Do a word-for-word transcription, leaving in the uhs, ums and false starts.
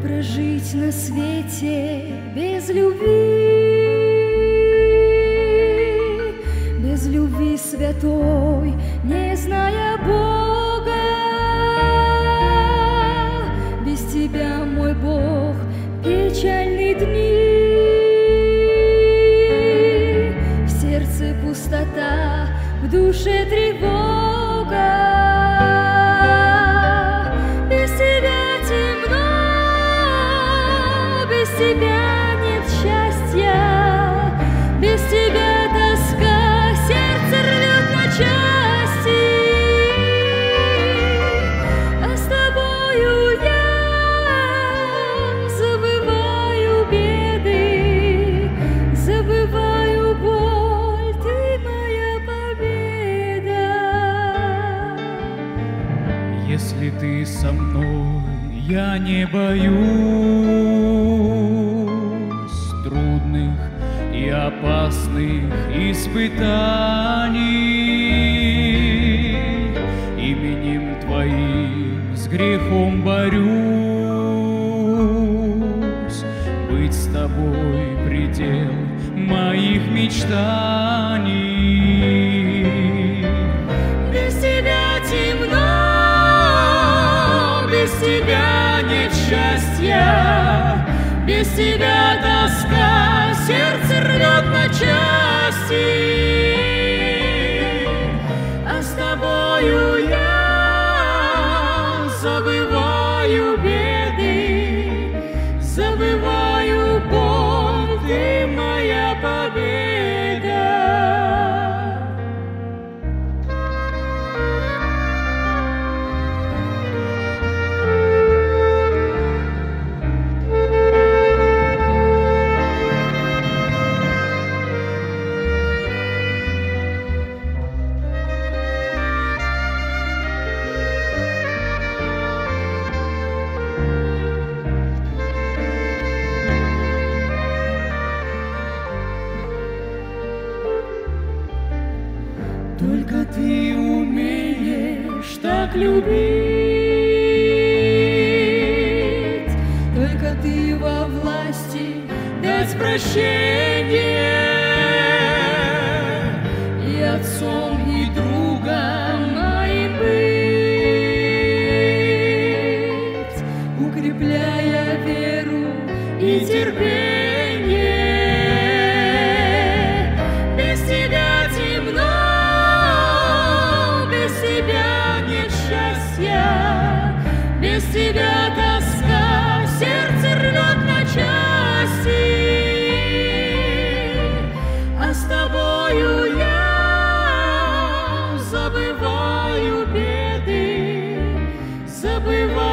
прожить на свете без любви, без любви святой, не зная Бога? Без тебя, мой Бог, печальные дни, в сердце пустота, в душе тревога. Без тебя темно, без тебя нет счастья, без тебя тоска, сердце рвет на части. А с тобою я забываю беды, забываю боль, ты моя победа. Если ты со мной, я не боюсь трудных и опасных испытаний. Именем Твоим с грехом борюсь, быть с Тобой предел моих мечтаний. Без тебя темно, без тебя нет счастья, без тебя тоска, сердце рвет на части. А с тобою я забываю беды, забываю боль, ты моя победа. Только ты умеешь так любить, только ты во власти дать прощение, и отцом, и другом моим быть, укрепляя веру и терпение. Без тебя темно, без тебя нет счастья, без тебя тоска, сердце рвет на части. А с тобою я забываю беды, забываю